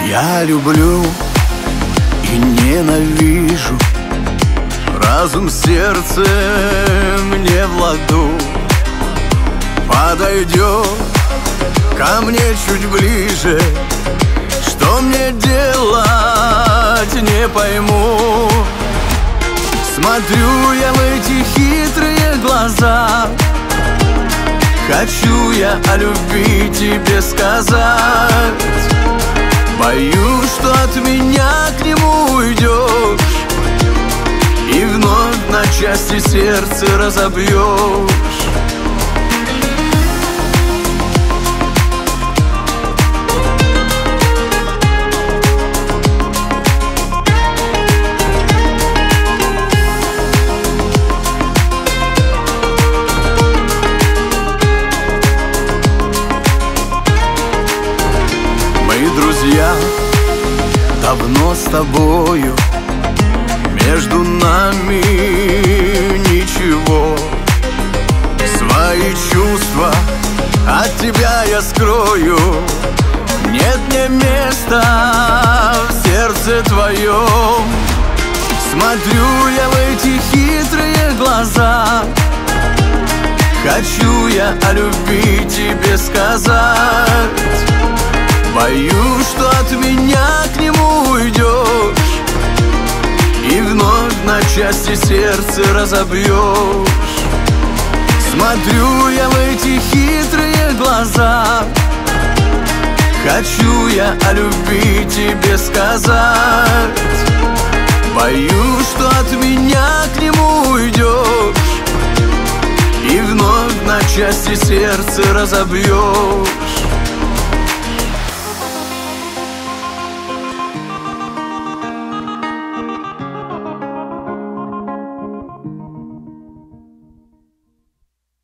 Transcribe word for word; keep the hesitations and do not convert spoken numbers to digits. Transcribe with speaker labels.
Speaker 1: Я люблю и ненавижу, разум, сердце мне в ладу. Подойдет ко мне чуть ближе, что мне делать, не пойму. Смотрю я в эти хитрые глаза, хочу я о любви тебе сказать. Боюсь, что от меня к нему уйдешь и вновь на части сердце разобьешь. Друзья, давно с тобою, между нами ничего. Свои чувства от тебя я скрою, нет мне места в сердце твоем. Смотрю я в эти хитрые глаза, хочу я о любви тебе сказать. Боюсь, что от меня к нему уйдешь и вновь на части сердце разобьешь. Смотрю я в эти хитрые глаза, хочу я о любви тебе сказать. Боюсь, что от меня к нему уйдешь и вновь на части сердце разобьешь.